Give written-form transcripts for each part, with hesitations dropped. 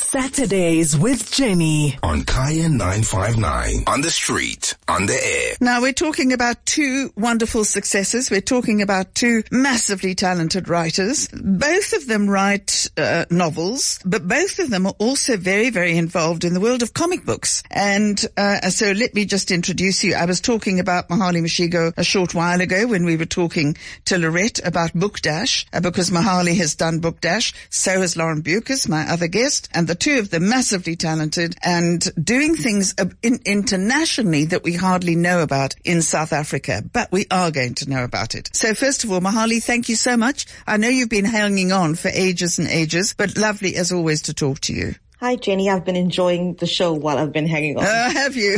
Saturdays with Jenny on Kaya 959, on the street, on the air. Now we're talking about two wonderful successes. We're talking about two massively talented writers. Both of them write novels, but both of them are also very, very involved in the world of comic books. And so let me just introduce you. I was talking about Mahali Mashigo a short while ago when we were talking to Lorette about Book Dash, because Mahali has done Book Dash. So has Lauren Bucas, my other guest. And the two of them massively talented and doing things internationally that we hardly know about in South Africa, but we are going to know about it. So first of all, Mahali, thank you so much. I know you've been hanging on for ages and ages, but lovely as always to talk to you. Hi, Jenny. I've been enjoying the show while I've been hanging on. Have you?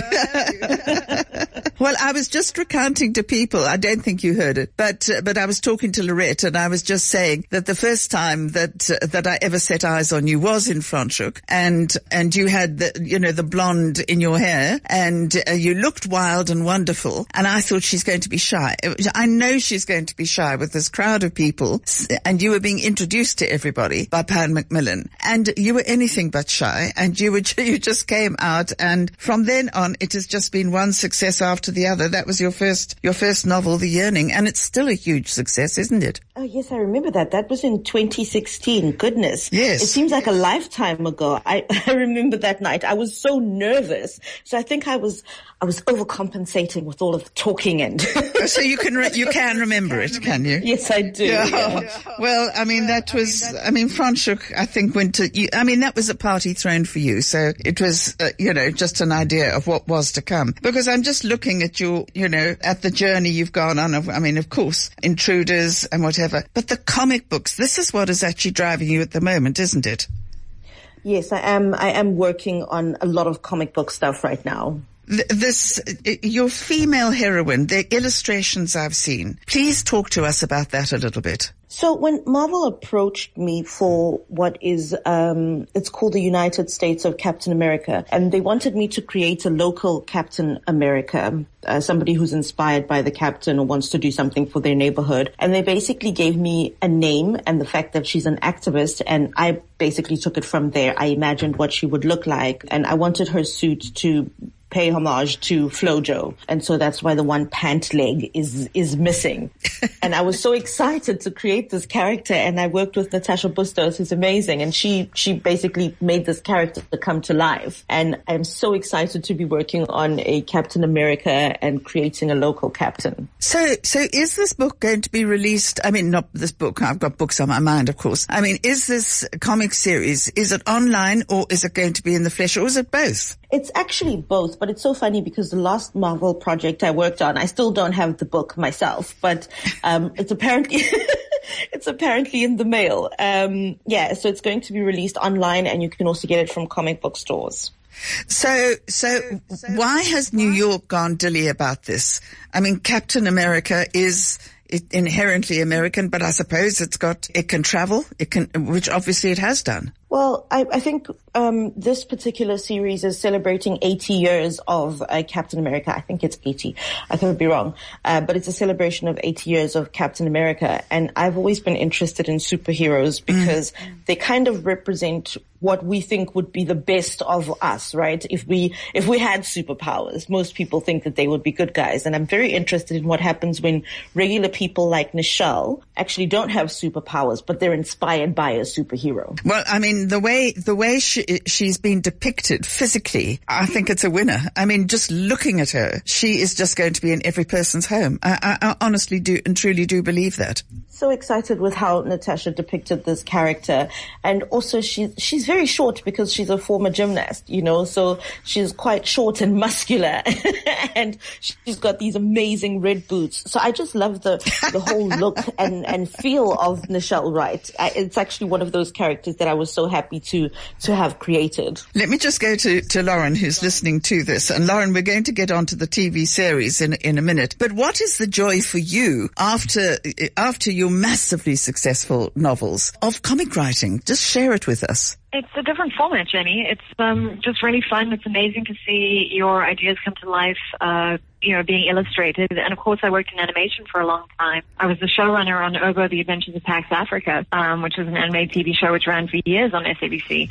Well, I was just recounting to people, I don't think you heard it, but I was talking to Lorette and I was just saying that the first time that I ever set eyes on you was in Franschhoek, and you had the blonde in your hair, and you looked wild and wonderful, and I thought she's going to be shy. I know she's going to be shy with this crowd of people, and you were being introduced to everybody by Pan Macmillan, and you were anything but shy, and you just came out, and from then on it has just been one success after the other. That was your first novel, The Yearning, and it's still a huge success, isn't it? Oh yes, I remember that. That was in 2016. Goodness. Yes. It seems like a lifetime ago. I remember that night. I was so nervous. So I think I was overcompensating with all of the talking and so you can remember it, can you? Yes, I do. Yeah. Well, I mean Franschhoek, I think that was a party thrown for you. So it was just an idea of what was to come. Because I'm just looking at your at the journey you've gone on of course, Intruders and whatever. But the comic books, this is what is actually driving you at the moment, isn't it? Yes, I am working on a lot of comic book stuff right now. Your female heroine, the illustrations I've seen. Please talk to us about that a little bit. So when Marvel approached me for what is, it's called the United States of Captain America, and they wanted me to create a local Captain America, somebody who's inspired by the Captain or wants to do something for their neighborhood. And they basically gave me a name and the fact that she's an activist, and I basically took it from there. I imagined what she would look like, and I wanted her suit to pay homage to Flojo. And so that's why the one pant leg is missing. And I was so excited to create this character, and I worked with Natasha Bustos, who's amazing, and she basically made this character come to life. And I'm so excited to be working on a Captain America and creating a local captain. So is this book going to be released? I mean, not this book. I've got books on my mind, of course. I mean, is this comic series, is it online or is it going to be in the flesh, or is it both? It's actually both, but it's so funny because the last Marvel project I worked on, I still don't have the book myself, but it's apparently in the mail. So it's going to be released online, and you can also get it from comic book stores. So why has New York gone dilly about this? I mean, Captain America is inherently American, but I suppose it can travel, which obviously it has done. Well, I think this particular series is celebrating 80 years of Captain America. I think it's 80. I could be wrong. But it's a celebration of 80 years of Captain America. And I've always been interested in superheroes because they kind of represent what we think would be the best of us, right? If we had superpowers, most people think that they would be good guys. And I'm very interested in what happens when regular people like Nichelle actually don't have superpowers, but they're inspired by a superhero. Well, I mean, the way she's been depicted physically, I think it's a winner. I mean, just looking at her, she is just going to be in every person's home. I honestly do and truly do believe that. So excited with how Natasha depicted this character, and also she's very short because she's a former gymnast, so she's quite short and muscular, and she's got these amazing red boots. So I just love the whole look and feel of Nichelle Wright. It's actually one of those characters that I was so happy to have created. Let me just go to Lauren, who's listening to this. And Lauren, we're going to get onto the TV series in a minute. But what is the joy for you after your massively successful novels of comic writing? Just share it with us. It's a different format, Jenny. It's just really fun. It's amazing to see your ideas come to life, being illustrated. And of course, I worked in animation for a long time. I was the showrunner on Ergo: The Adventures of Pax Africa, which was an animated TV show which ran for years on SABC.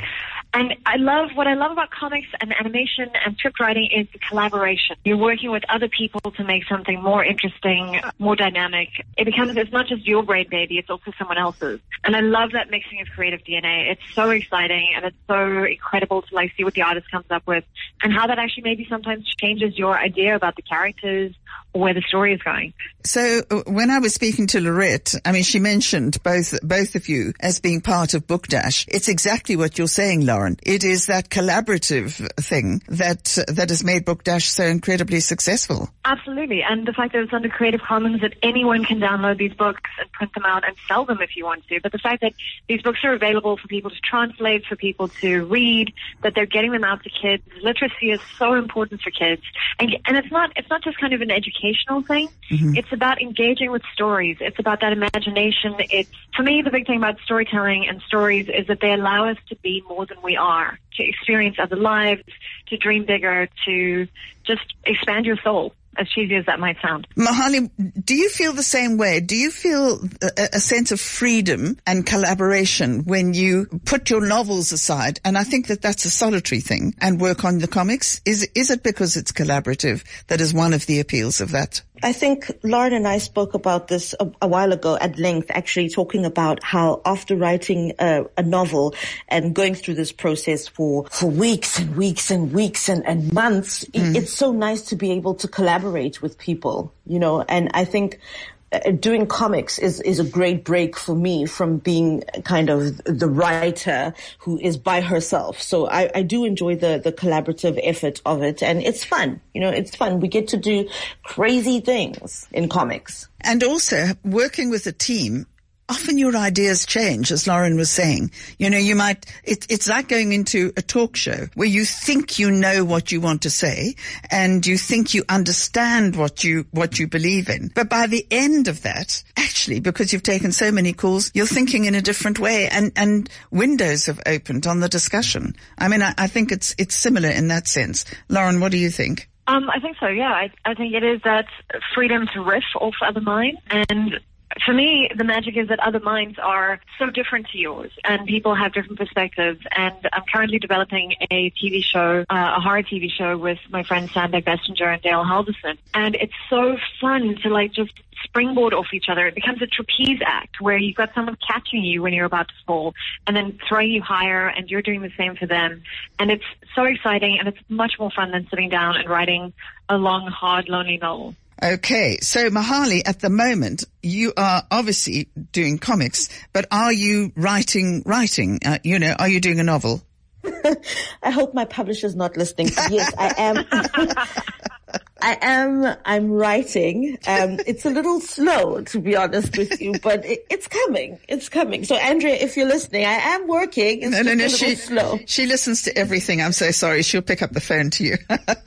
And what I love about comics and animation and script writing is the collaboration. You're working with other people to make something more interesting, more dynamic. It's not just your brain baby, it's also someone else's. And I love that mixing of creative DNA. It's so exciting and it's so incredible to like see what the artist comes up with and how that actually maybe sometimes changes your idea about the characters or where the story is going. So when I was speaking to Lorette, I mean, she mentioned both of you as being part of Book Dash. It's exactly what you're saying, Lauren. It is that collaborative thing that has made Book Dash so incredibly successful. Absolutely. And the fact that it's under Creative Commons, that anyone can download these books and print them out and sell them if you want to. But the fact that these books are available for people to translate, for people to read, that they're getting them out to kids. Literacy is so important for kids. And it's not just kind of an educational thing. Mm-hmm. It's about engaging with stories. It's about that imagination. For me, the big thing about storytelling and stories is that they allow us to be more than we are, to experience other lives, to dream bigger, to just expand your soul, as cheesy as that might sound. Mahali, do you feel the same way? Do you feel a sense of freedom and collaboration when you put your novels aside? And I think that that's a solitary thing and work on the comics. Is it because it's collaborative that is one of the appeals of that? I think Lauren and I spoke about this a while ago at length, actually talking about how after writing a novel and going through this process for weeks and weeks and weeks and months, it's so nice to be able to collaborate with people, you know, and I think doing comics is a great break for me from being kind of the writer who is by herself. So I do enjoy the collaborative effort of it, and it's fun. You know, it's fun. We get to do crazy things in comics. And also working with a team. Often your ideas change, as Lauren was saying. You know, it's like going into a talk show where you think you know what you want to say and you think you understand what you believe in. But by the end of that, actually, because you've taken so many calls, you're thinking in a different way and windows have opened on the discussion. I mean, I think it's similar in that sense. Lauren, what do you think? I think so, yeah. I think it is that freedom to riff off other minds, and for me, the magic is that other minds are so different to yours and people have different perspectives. And I'm currently developing a TV show, a horror TV show with my friends Sandbeck Bestinger and Dale Halverson. And it's so fun to like just springboard off each other. It becomes a trapeze act where you've got someone catching you when you're about to fall and then throwing you higher, and you're doing the same for them. And it's so exciting, and it's much more fun than sitting down and writing a long, hard, lonely novel. Okay, so Mahali, at the moment, you are obviously doing comics, but are you writing? Are you doing a novel? I hope my publisher's not listening. Yes, I am. I'm writing. It's a little slow, to be honest with you, but it's coming. It's coming. So, Andrea, if you're listening, I am working. It's a little slow. She listens to everything. I'm so sorry. She'll pick up the phone to you.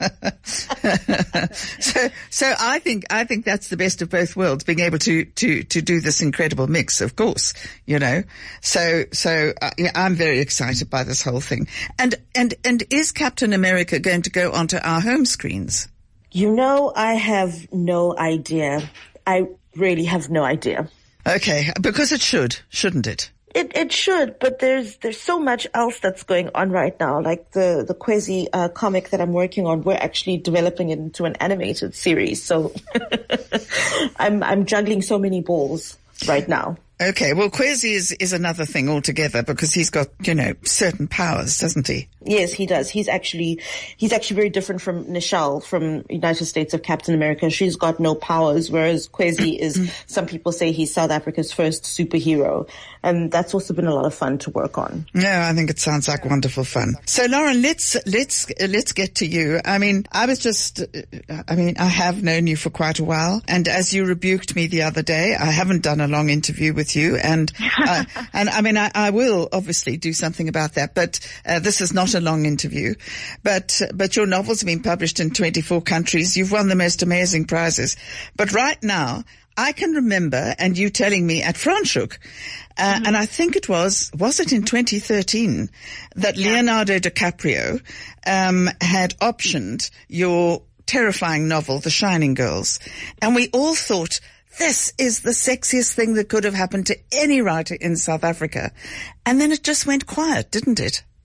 So I think that's the best of both worlds, being able to do this incredible mix, of course, you know. So I'm very excited by this whole thing. And is Captain America going to go onto our home screens? You know, I have no idea. I really have no idea. Okay, because it shouldn't it? It should, but there's so much else that's going on right now. Like the Kwezi comic that I'm working on, we're actually developing it into an animated series. So I'm juggling so many balls right now. Okay, well, Kwezi is another thing altogether because he's got, you know, certain powers, doesn't he? Yes, he does. He's actually very different from Nichelle from United States of Captain America. She's got no powers, whereas Kwezi is, some people say he's South Africa's first superhero. And that's also been a lot of fun to work on. Yeah, I think it sounds like wonderful fun. So, Lauren, let's get to you. I mean, I have known you for quite a while. And as you rebuked me the other day, I haven't done a long interview with you, and I mean, I will obviously do something about that, but this is not a long interview. But your novel's been published in 24 countries. You've won the most amazing prizes. But right now, I can remember, and you telling me at Franschhoek, and I think it was it in 2013 that Leonardo DiCaprio had optioned your terrifying novel, The Shining Girls, and we all thought, this is the sexiest thing that could have happened to any writer in South Africa. And then it just went quiet, didn't it?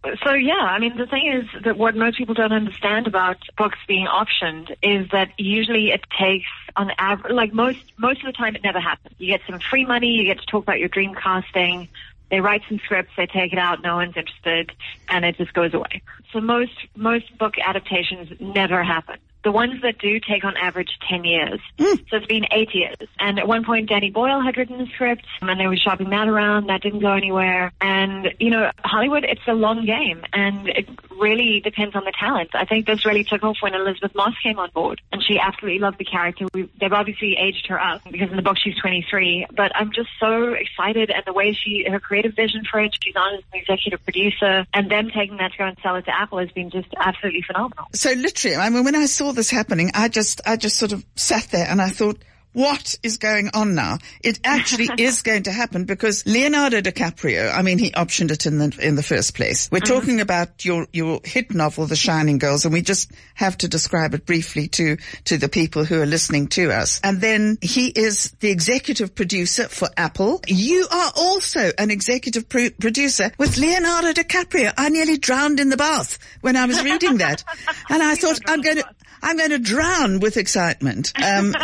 So yeah, I mean, the thing is that what most people don't understand about books being optioned is that usually it takes on average, like most of the time it never happens. You get some free money, you get to talk about your dream casting, they write some scripts, they take it out, no one's interested, and it just goes away. So most book adaptations never happen. The ones that do take on average 10 years. So it's been 8 years. And at one point, Danny Boyle had written the script, and they were shopping that around. That didn't go anywhere. And, you know, Hollywood, it's a long game, and it really depends on the talent. I think this really took off when Elizabeth Moss came on board, and she absolutely loved the character. They've obviously aged her up, because in the book she's 23. But I'm just so excited, and the way her creative vision for it, she's on as an executive producer, and them taking that to go and sell it to Apple has been just absolutely phenomenal. So literally, I mean, when I saw this happening, I just sort of sat there and I thought, what is going on now? It actually is going to happen, because Leonardo DiCaprio, I mean, he optioned it in the first place. We're talking about your hit novel, The Shining Girls, and we just have to describe it briefly to the people who are listening to us. And then he is the executive producer for Apple. You are also an executive producer with Leonardo DiCaprio. I nearly drowned in the bath when I was reading that. And I thought, I'm going to drown with excitement.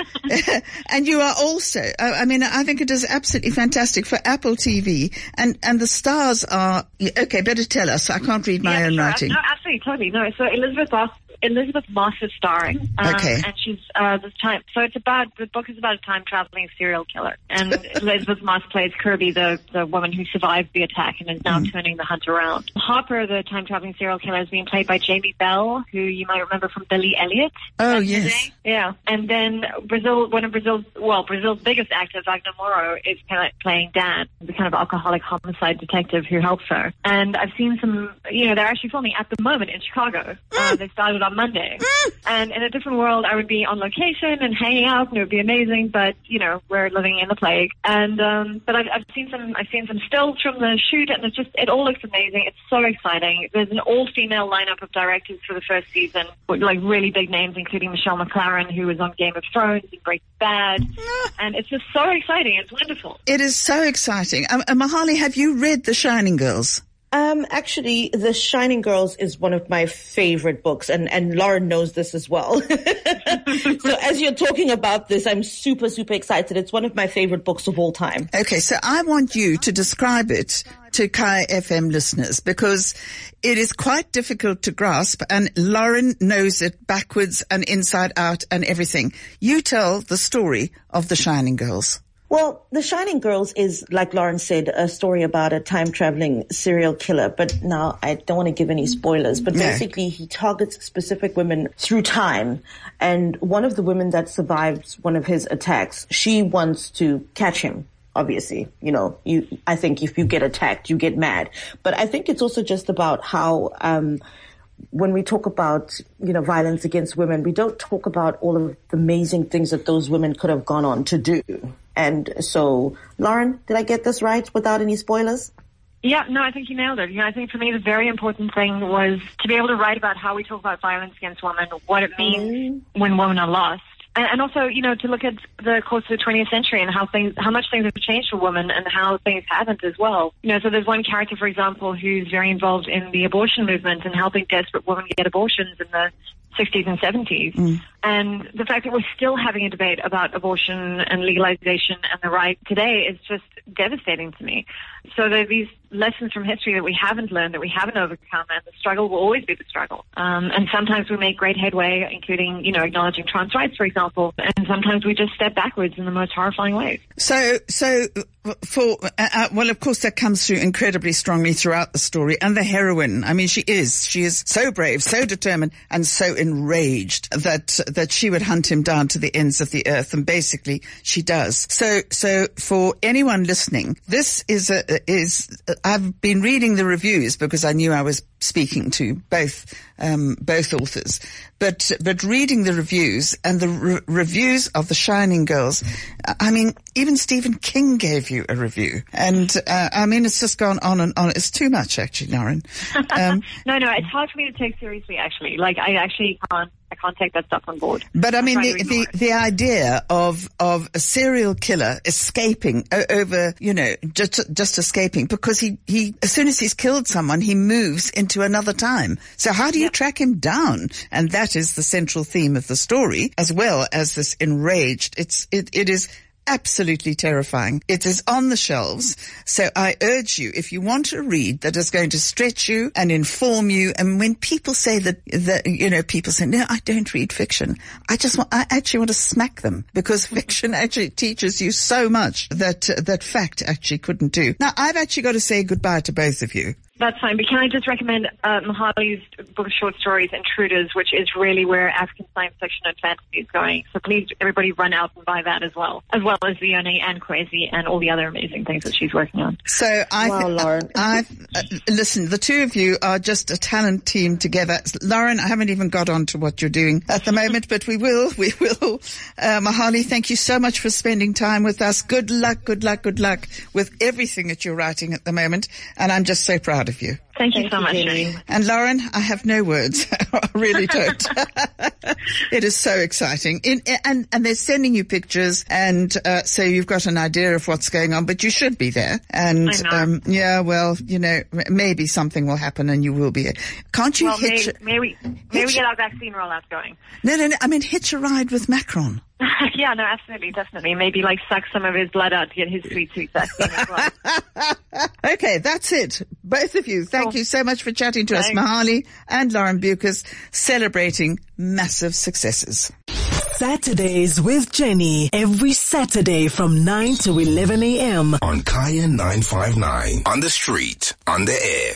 And you are also, I mean, I think it is absolutely fantastic for Apple TV, and the stars are, okay, better tell us. I can't read my own writing. No, absolutely, totally. No, so Elizabeth Moss is starring. Okay. And she's, the book is about a time-traveling serial killer. And Elizabeth Moss plays Kirby, the woman who survived the attack and is now turning the hunt around. Hopper, the time-traveling serial killer, is being played by Jamie Bell, who you might remember from Billy Elliot. Oh, yes. Today. Yeah. And then Brazil's biggest actor, Wagner Moura, is playing Dan, the kind of alcoholic homicide detective who helps her. And I've seen some, they're actually filming at the moment in Chicago. They started on Monday. And in a different world, I would be on location and hanging out, and it would be amazing, but, we're living in the plague. And, but I've seen some stills from the shoot, and it all looks amazing. It's so exciting. There's an all-female lineup of directors for the first season, with like really big names, including Michelle MacLaren, who was on Game of Thrones and Breaking Bad. And it's just so exciting. It's wonderful. It is so exciting. Mahali, have you read The Shining Girls? Actually, The Shining Girls is one of my favorite books, and Lauren knows this as well. So as you're talking about this, I'm super, super excited. It's one of my favorite books of all time. Okay, so I want you to describe it to Kai FM listeners, because it is quite difficult to grasp, and Lauren knows it backwards and inside out and everything. You tell the story of The Shining Girls. Well, The Shining Girls is, like Lauren said, a story about a time-traveling serial killer. But now I don't want to give any spoilers, but basically he targets specific women through time. And one of the women that survives one of his attacks, she wants to catch him. Obviously, I think if you get attacked, you get mad. But I think it's also just about how, when we talk about, violence against women, we don't talk about all of the amazing things that those women could have gone on to do. And so, Lauren, did I get this right without any spoilers? Yeah, no, I think you nailed it. I think for me the very important thing was to be able to write about how we talk about violence against women, what it means when women are lost. And also, to look at the course of the 20th century and how much things have changed for women and how things haven't as well. So there's one character, for example, who's very involved in the abortion movement and helping desperate women get abortions in the 60s and 70s. And the fact that we're still having a debate about abortion and legalization and the right today is just devastating to me. So there are these lessons from history that we haven't learned, that we haven't overcome, and the struggle will always be the struggle. And sometimes we make great headway, including, acknowledging trans rights, for example, and sometimes we just step backwards in the most horrifying ways. So of course that comes through incredibly strongly throughout the story. And the heroine, I mean, she is so brave, so determined, and so enraged that she would hunt him down to the ends of the earth. And basically she does. So for anyone listening, this is I've been reading the reviews because I knew I was speaking to both authors, but reading the reviews and the reviews of The Shining Girls, I mean, even Stephen King gave you a review, and it's just gone on and on. It's too much, actually, Lauren. No, it's hard for me to take seriously. Actually, like I can't take that stuff on board. But I mean, try to ignore it. the idea of a serial killer escaping over, just escaping, because he as soon as he's killed someone, he moves into another time. So how do you track him down? And that is the central theme of the story, as well as this enraged. It is absolutely terrifying. It is on the shelves. So I urge you, if you want a read that is going to stretch you and inform you, and when people say that people say, no, I don't read fiction, I actually want to smack them, because fiction actually teaches you so much that fact actually couldn't do. Now, I've actually got to say goodbye to both of you. That's fine, but can I just recommend Mahali's book of short stories, Intruders, which is really where African science fiction and fantasy is going. So please, everybody run out and buy that as well as Leonie and Kwesi and all the other amazing things that she's working on. So Lauren. Listen, the two of you are just a talent team together. Lauren, I haven't even got on to what you're doing at the moment, but we will. Mahali, thank you so much for spending time with us. Good luck with everything that you're writing at the moment. And I'm just so proud of you. Thank you so much, Jenny. And Lauren, I have no words. I really don't. It is so exciting. And they're sending you pictures, and so you've got an idea of what's going on, but you should be there. And maybe something will happen and you will be. Can't you may we get our vaccine rollout going? No. I mean, hitch a ride with Macron. Yeah, no, absolutely, definitely. Maybe suck some of his blood out to get his sweet vaccine as well. Okay, that's it. Both of you, thank you so much for chatting to us, Mahali and Lauren Beukes, celebrating massive successes. Saturdays with Jenny, every Saturday from 9 to 11 a.m. On Kaya 959. On the street, on the air.